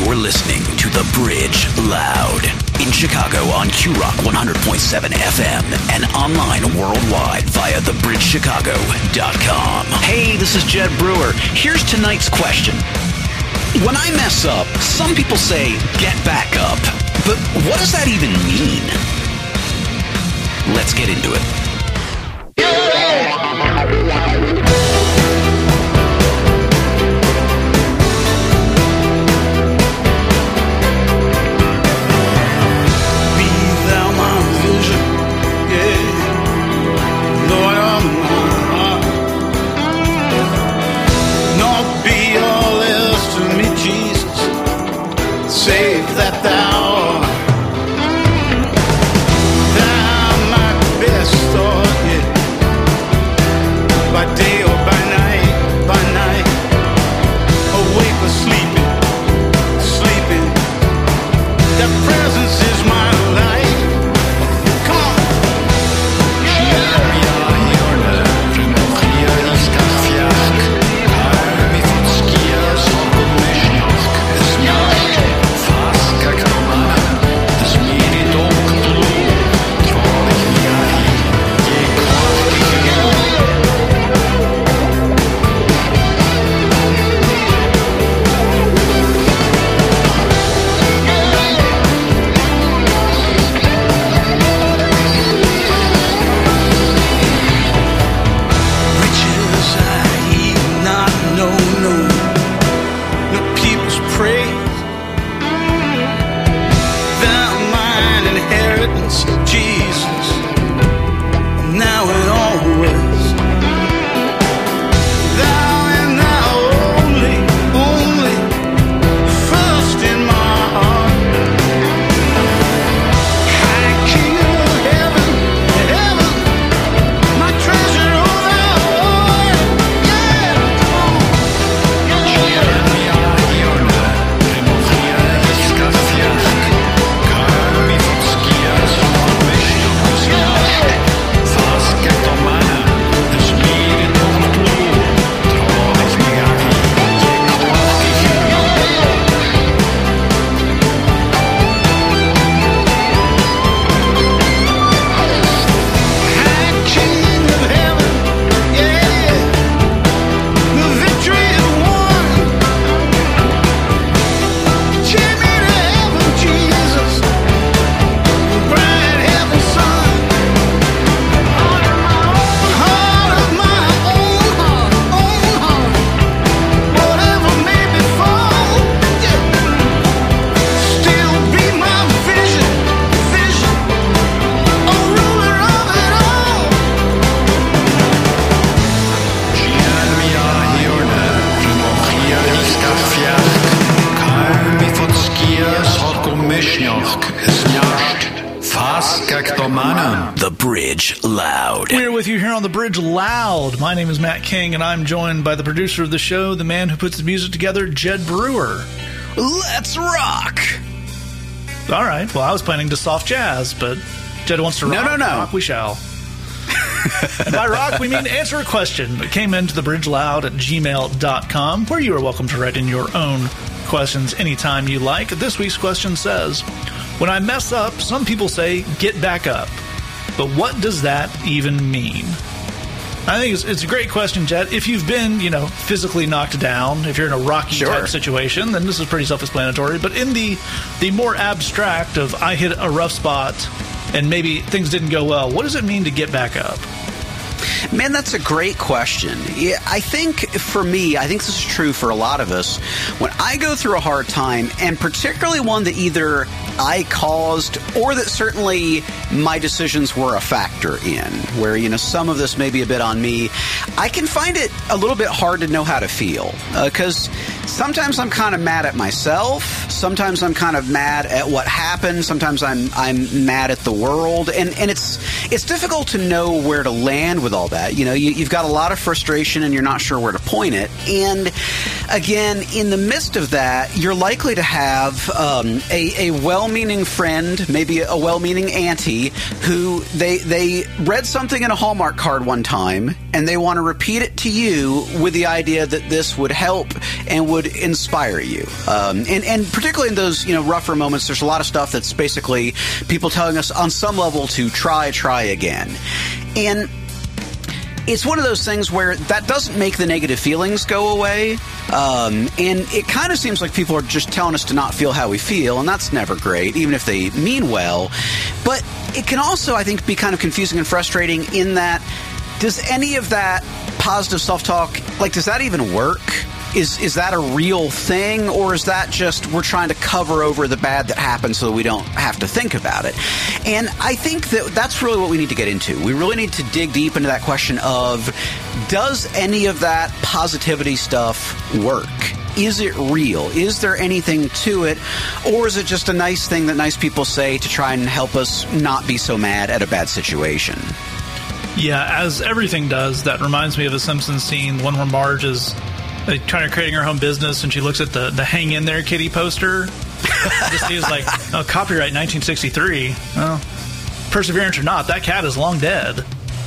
You're listening to The Bridge Loud in Chicago on Q-Rock 100.7 FM and online worldwide via thebridgechicago.com. Hey, this is Jed Brewer. Here's tonight's question. When I mess up, some people say, get back up. But what does that even mean? Let's get into it. Save that thou my best thought, yeah. By day or by night, awake or sleeping, that presence is my life. Come on. The Bridge Loud. We're with you here on The Bridge Loud. My name is Matt King, and I'm joined by the producer of the show, the man who puts the music together, Jed Brewer. Let's rock! All right, well, I was planning to soft jazz, but Jed wants to rock. No. Rock we shall. And by rock, we mean answer a question that came into thebridgeloud@gmail.com, where you are welcome to write in your own questions anytime you like. This week's question says, when I mess up, some people say, get back up. But what does that even mean? I think it's a great question, Jed. If you've been, physically knocked down, if you're in a rocky type situation, then this is pretty self-explanatory. But in the more abstract of I hit a rough spot and maybe things didn't go well, what does it mean to get back up? Man, that's a great question. Yeah, I think for me, I think this is true for a lot of us. When I go through a hard time, and particularly one that either I caused or that certainly my decisions were a factor in, where, some of this may be a bit on me, I can find it a little bit hard to know how to feel. Because sometimes I'm kind of mad at myself. Sometimes I'm kind of mad at what happened. Sometimes I'm mad at the world. And it's difficult to know where to land with all that. You've got a lot of frustration and you're not sure where to point it. And again, in the midst of that, you're likely to have a well-meaning friend, maybe a well-meaning auntie, who they read something in a Hallmark card one time, and they want to repeat it to you with the idea that this would help and would inspire you. And particularly in those rougher moments, there's a lot of stuff that's basically people telling us on some level to try again. And it's one of those things where that doesn't make the negative feelings go away. And it kind of seems like people are just telling us to not feel how we feel, and that's never great, even if they mean well. But it can also, I think, be kind of confusing and frustrating in that, does any of that positive self-talk, does that even work? Is that a real thing, or is that just we're trying to cover over the bad that happened so that we don't have to think about it? And I think that that's really what we need to get into. We really need to dig deep into that question of, does any of that positivity stuff work? Is it real? Is there anything to it? Or is it just a nice thing that nice people say to try and help us not be so mad at a bad situation? Yeah, as everything does, that reminds me of a Simpsons scene, one where Marge is trying to creating her home business, and she looks at the Hang In There Kitty poster. Just sees copyright 1963. Well, perseverance or not, that cat is long dead.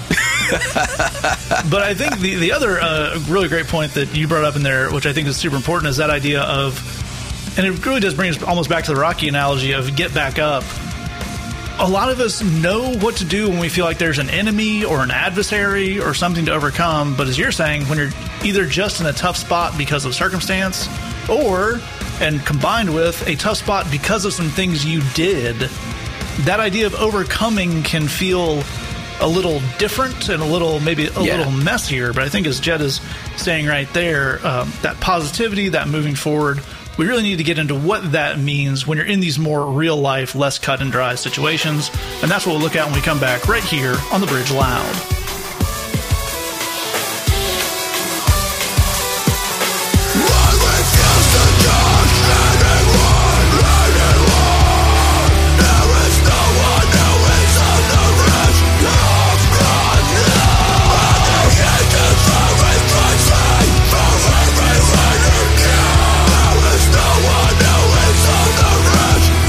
But I think the other really great point that you brought up in there, which I think is super important, is that idea of, and it really does bring us almost back to the Rocky analogy of get back up. A lot of us know what to do when we feel like there's an enemy or an adversary or something to overcome. But as you're saying, when you're either just in a tough spot because of circumstance and combined with a tough spot because of some things you did, that idea of overcoming can feel a little different and little messier. But I think as Jed is saying right there, that positivity, that moving forward, we really need to get into what that means when you're in these more real-life, less cut-and-dry situations. And that's what we'll look at when we come back right here on The Bridge Loud.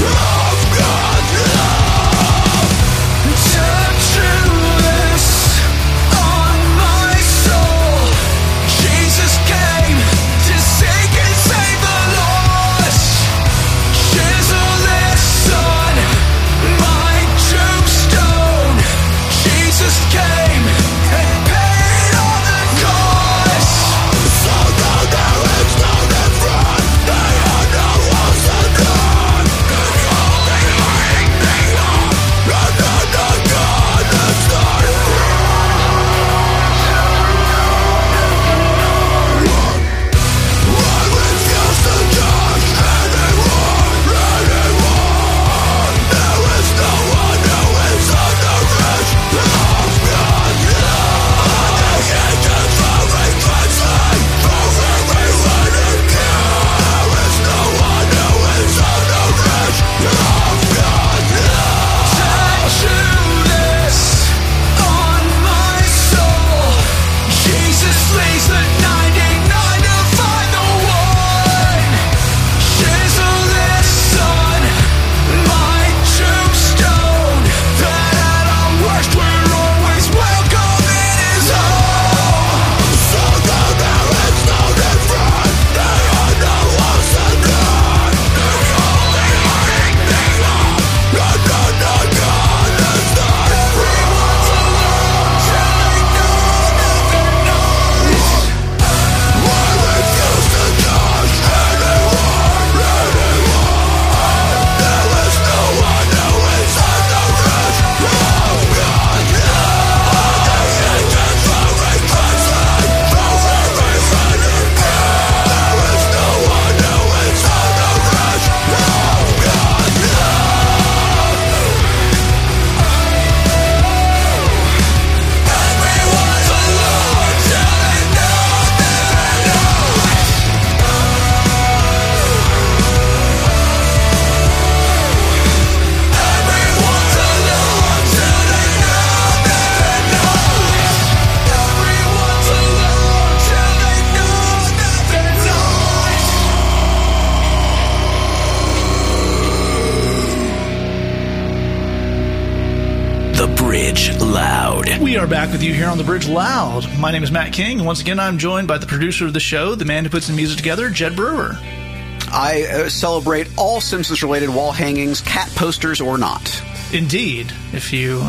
Touching this We are back with you here on The Bridge Loud. My name is Matt King, and once again, I'm joined by the producer of the show, the man who puts the music together, Jed Brewer. I celebrate all Simpsons-related wall hangings, cat posters or not. Indeed. If you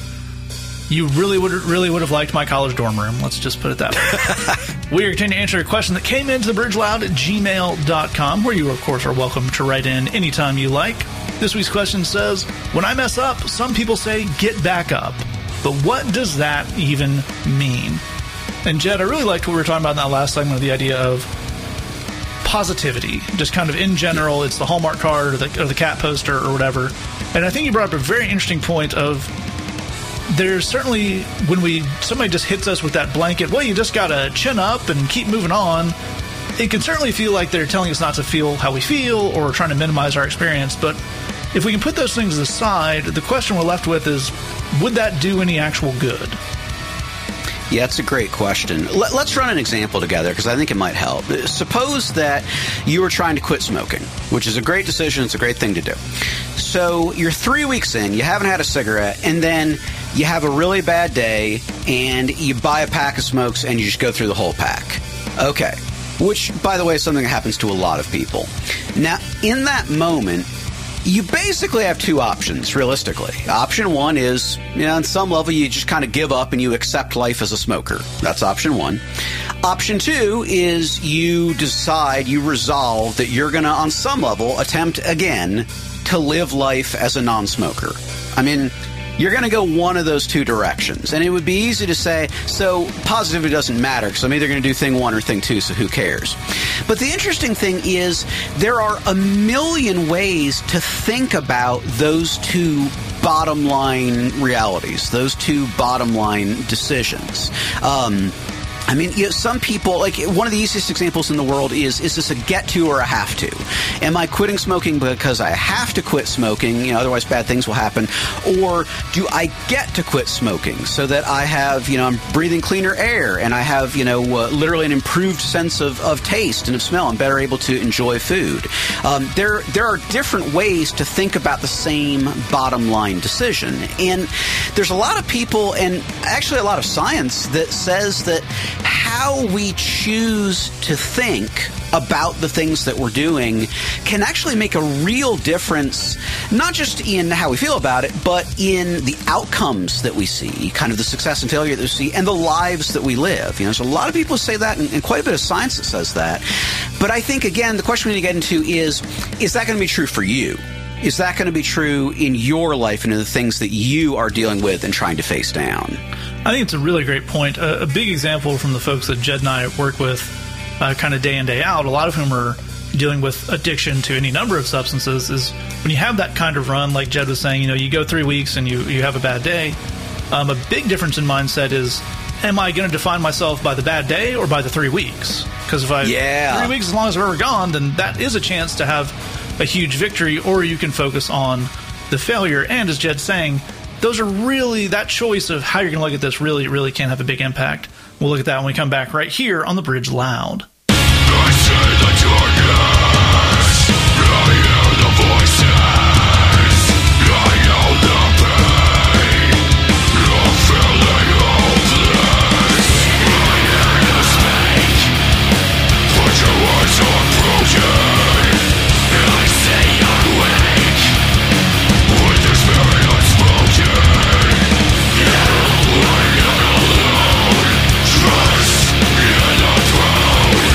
really would have liked my college dorm room. Let's just put it that way. We are continuing to answer a question that came into thebridgeloud@gmail.com, where you, of course, are welcome to write in anytime you like. This week's question says, when I mess up, some people say, get back up. But what does that even mean? And Jed, I really liked what we were talking about in that last segment of the idea of positivity. Just kind of in general, it's the Hallmark card or the cat poster or whatever. And I think you brought up a very interesting point of there's certainly, when somebody just hits us with that blanket, well, you just got to chin up and keep moving on. It can certainly feel like they're telling us not to feel how we feel or trying to minimize our experience. But if we can put those things aside, the question we're left with is, would that do any actual good? Yeah, it's a great question. Let's run an example together because I think it might help. Suppose that you were trying to quit smoking, which is a great decision. It's a great thing to do. So you're 3 weeks in, you haven't had a cigarette, and then you have a really bad day, and you buy a pack of smokes, and you just go through the whole pack. Okay. Which, by the way, is something that happens to a lot of people. Now, in that moment, you basically have two options, realistically. Option one is, on some level, you just kind of give up and you accept life as a smoker. That's option one. Option two is you resolve that you're going to, on some level, attempt again to live life as a non-smoker. I mean, you're going to go one of those two directions. And it would be easy to say, so positivity doesn't matter because I'm either going to do thing one or thing two, so who cares? But the interesting thing is there are a million ways to think about those two bottom line realities, those two bottom line decisions. Some people, like one of the easiest examples in the world is this a get to or a have to? Am I quitting smoking because I have to quit smoking, otherwise bad things will happen? Or do I get to quit smoking so that I have, I'm breathing cleaner air and I have, literally an improved sense of taste and of smell. I'm better able to enjoy food. There are different ways to think about the same bottom line decision. And there's a lot of people and actually a lot of science that says that how we choose to think about the things that we're doing can actually make a real difference, not just in how we feel about it, but in the outcomes that we see, kind of the success and failure that we see, and the lives that we live. There's a lot of people who say that, and quite a bit of science that says that. But I think, again, the question we need to get into is that going to be true for you? Is that going to be true in your life and in the things that you are dealing with and trying to face down? I think it's a really great point. A big example from the folks that Jed and I work with kind of day in, day out, a lot of whom are dealing with addiction to any number of substances, is when you have that kind of run, like Jed was saying, you go 3 weeks and you have a bad day. A big difference in mindset is, am I going to define myself by the bad day or by the 3 weeks? Because if 3 weeks, as long as we're ever gone, then that is a chance to have a huge victory, or you can focus on the failure. And as Jed's saying, those are really, that choice of how you're going to look at this really, really can have a big impact. We'll look at that when we come back right here on The Bridge Loud. I say the darkness, I hear the voices, I know the pain, I'm feeling hopeless. I hear you speak, but your words are broken. I say I'm weak, with experience broken. Now I'm not alone, trust in the throne.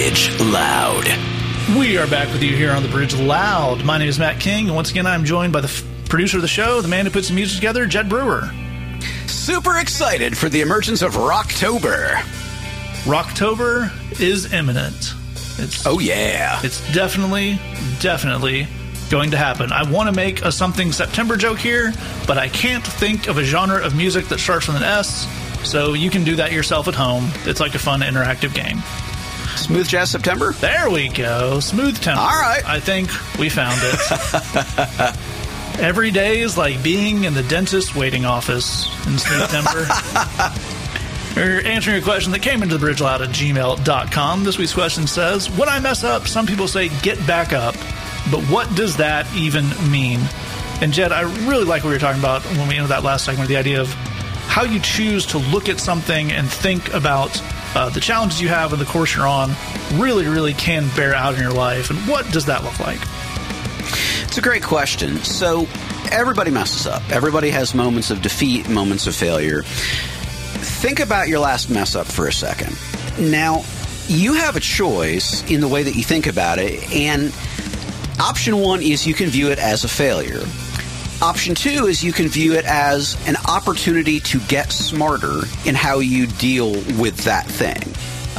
Bridge Loud. We are back with you here on The Bridge Loud. My name is Matt King, and once again, I'm joined by the producer of the show, the man who puts the music together, Jed Brewer. Super excited for the emergence of Rocktober. Rocktober is imminent. It's definitely going to happen. I want to make a something September joke here, but I can't think of a genre of music that starts with an S, so you can do that yourself at home. It's like a fun interactive game. Smooth Jazz September? There we go. Smooth Temper. All right. I think we found it. Every day is like being in the dentist waiting office in Smooth Temper. We're answering a question that came into the bridgeloud at gmail.com. This week's question says, when I mess up, some people say get back up, but what does that even mean? And Jed, I really like what we were talking about when we ended that last segment, the idea of how you choose to look at something and think about the challenges you have and the course you're on really can bear out in your life. And what does that look like? It's a great question. So everybody messes up. Everybody has moments of defeat, moments of failure. Think about your last mess up for a second. Now, you have a choice in the way that you think about it, and option one is you can view it as a failure. Option two is you can view it as an opportunity to get smarter in how you deal with that thing.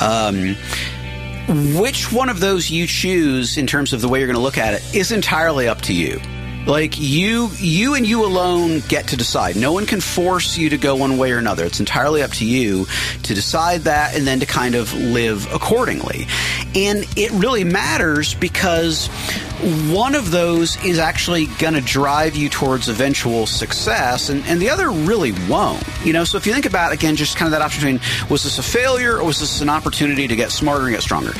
Which one of those you choose in terms of the way you're going to look at it is entirely up to you. Like, you and you alone get to decide. No one can force you to go one way or another. It's entirely up to you to decide that and then to kind of live accordingly. And it really matters because one of those is actually going to drive you towards eventual success, and the other really won't. You know, so if you think about, again, just kind of that option between, was this a failure or was this an opportunity to get smarter and get stronger?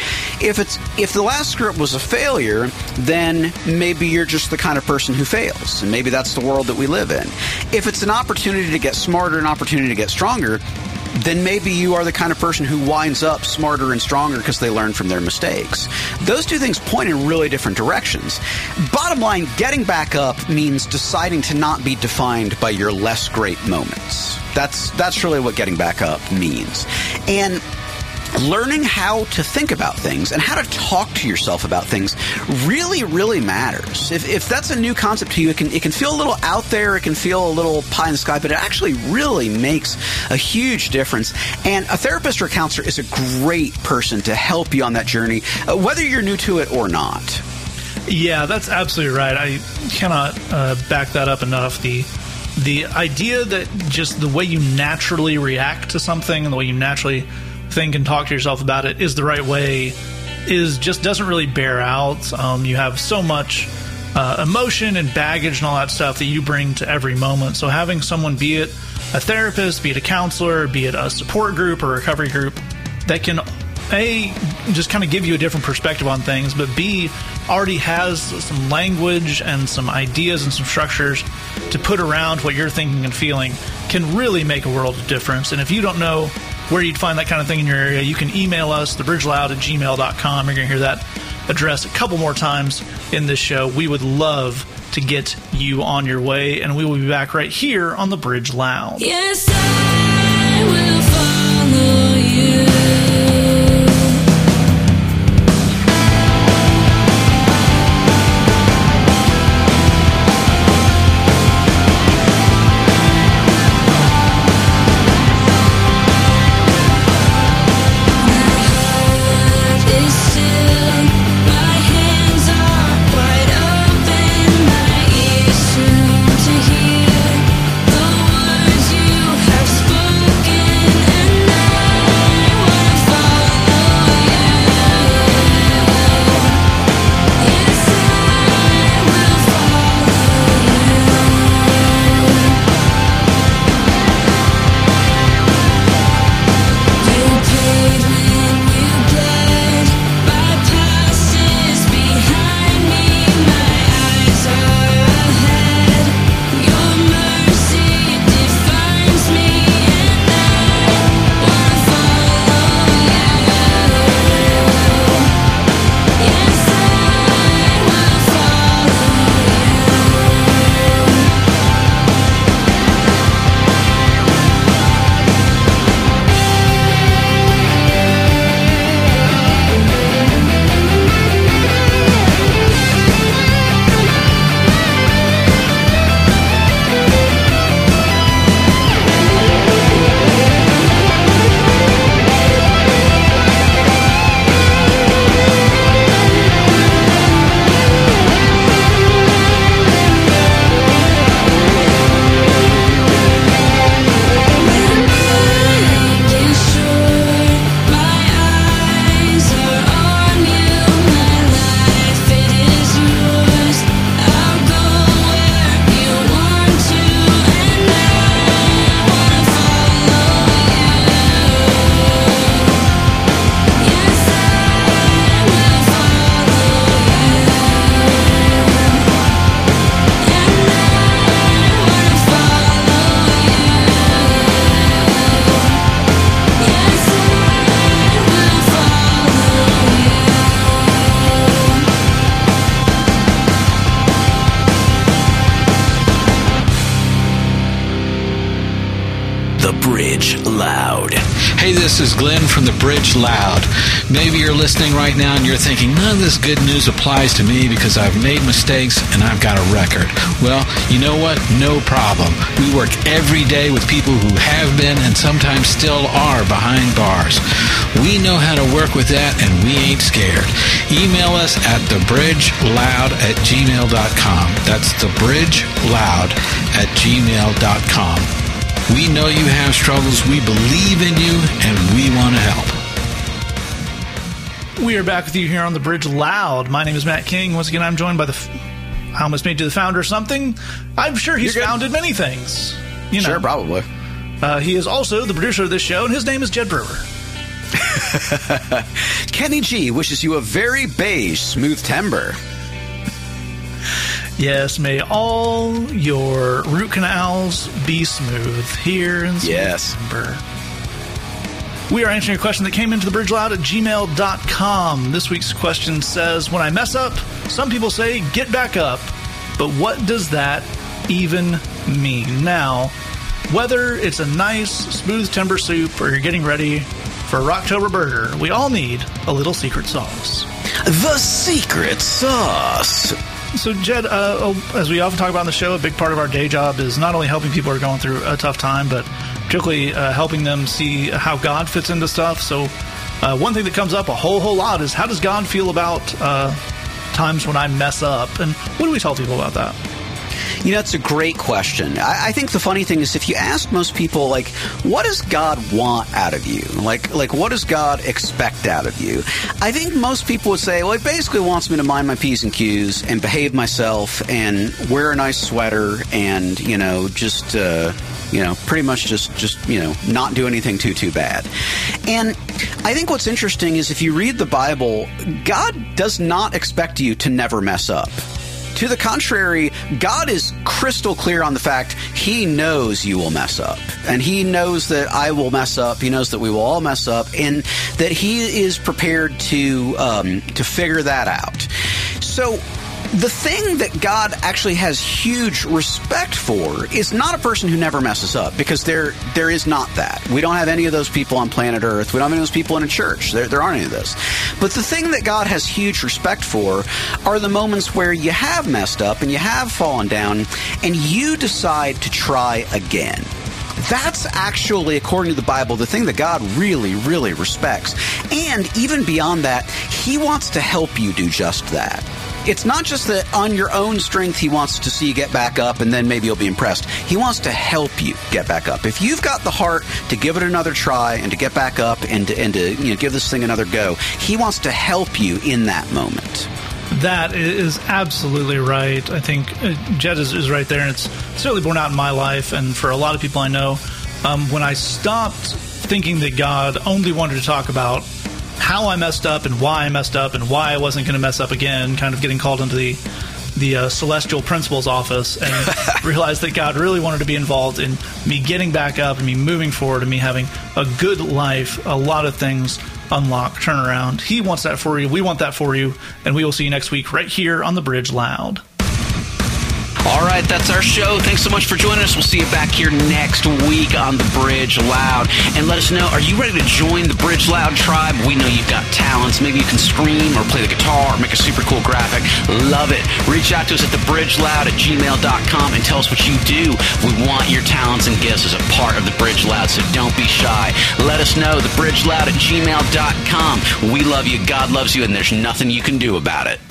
If the last script was a failure, then maybe you're just the kind of person who fails, and maybe that's the world that we live in. If it's an opportunity to get smarter, an opportunity to get stronger, then maybe you are the kind of person who winds up smarter and stronger because they learn from their mistakes. Those two things point in really different directions. Bottom line, getting back up means deciding to not be defined by your less great moments. That's really what getting back up means. And learning how to think about things and how to talk to yourself about things really matters. If that's a new concept to you, it can feel a little out there, it can feel a little pie in the sky, but it actually really makes a huge difference. And a therapist or a counselor is a great person to help you on that journey, whether you're new to it or not. Yeah, that's absolutely right. I cannot back that up enough. The idea that just the way you naturally react to something and the way you naturally think and talk to yourself about it is the right way just doesn't really bear out. You have so much emotion and baggage and all that stuff that you bring to every moment. So having someone, be it a therapist, be it a counselor, be it a support group or recovery group, that can A, just kind of give you a different perspective on things, but B, already has some language and some ideas and some structures to put around what you're thinking and feeling, can really make a world of difference. And if you don't know where you'd find that kind of thing in your area, you can email us, thebridgeloud@gmail.com. You're going to hear that address a couple more times in this show. We would love to get you on your way, and we will be back right here on The Bridge Loud. Yes, I will follow you. Spoken, and I The Bridge Loud. Hey, this is Glenn from The Bridge Loud. Maybe you're listening right now and you're thinking, none of this good news applies to me because I've made mistakes and I've got a record. Well, you know what? No problem. We work every day with people who have been and sometimes still are behind bars. We know how to work with that and we ain't scared. Email us at thebridgeloud@gmail.com. That's thebridgeloud@gmail.com. We know you have struggles. We believe in you, and we want to help. We are back with you here on The Bridge Loud. My name is Matt King. Once again, I'm joined by I almost made you the founder of something. I'm sure he's founded many things. You know. Sure, probably. He is also the producer of this show, and his name is Jed Brewer. Kenny G wishes you a very beige, smooth timber. Yes, may all your root canals be smooth here in September. We are answering a question that came into the Bridge Loud at gmail.com. This week's question says, when I mess up, some people say, get back up. But what does that even mean? Now, whether it's a nice, smooth timber soup or you're getting ready for a Rocktober burger, we all need a little secret sauce. The secret sauce. So, Jed, as we often talk about on the show, a big part of our day job is not only helping people who are going through a tough time, but particularly helping them see how God fits into stuff. So one thing that comes up a whole lot is, how does God feel about times when I mess up? And what do we tell people about that? You know, it's a great question. I think the funny thing is, if you ask most people, like, what does God want out of you? Like what does God expect out of you? I think most people would say, well, he basically wants me to mind my P's and Q's and behave myself and wear a nice sweater and, just pretty much just not do anything too bad. And I think what's interesting is, if you read the Bible, God does not expect you to never mess up. To the contrary, God is crystal clear on the fact he knows you will mess up. And he knows that I will mess up. He knows that we will all mess up. And that he is prepared to figure that out. So the thing that God actually has huge respect for is not a person who never messes up, because there is not that. We don't have any of those people on planet Earth. We don't have any of those people in a church. There aren't any of those. But the thing that God has huge respect for are the moments where you have messed up and you have fallen down and you decide to try again. That's actually, according to the Bible, the thing that God really, really respects. And even beyond that, he wants to help you do just that. It's not just that on your own strength he wants to see you get back up and then maybe you'll be impressed. He wants to help you get back up. If you've got the heart to give it another try and to get back up and to give this thing another go, he wants to help you in that moment. That is absolutely right. I think Jed is right there, and it's certainly borne out in my life and for a lot of people I know. When I stopped thinking that God only wanted to talk about how I messed up and why I messed up and why I wasn't going to mess up again, kind of getting called into the celestial principal's office, and realized that God really wanted to be involved in me getting back up and me moving forward and me having a good life, a lot of things unlock, turn around. He wants that for you. We want that for you. And we will see you next week right here on The Bridge Loud. All right, that's our show. Thanks so much for joining us. We'll see you back here next week on The Bridge Loud. And let us know, are you ready to join the Bridge Loud tribe? We know you've got talents. Maybe you can scream or play the guitar or make a super cool graphic. Love it. Reach out to us at thebridgeloud@gmail.com and tell us what you do. We want your talents and gifts as a part of The Bridge Loud, so don't be shy. Let us know, thebridgeloud@gmail.com. We love you, God loves you, and there's nothing you can do about it.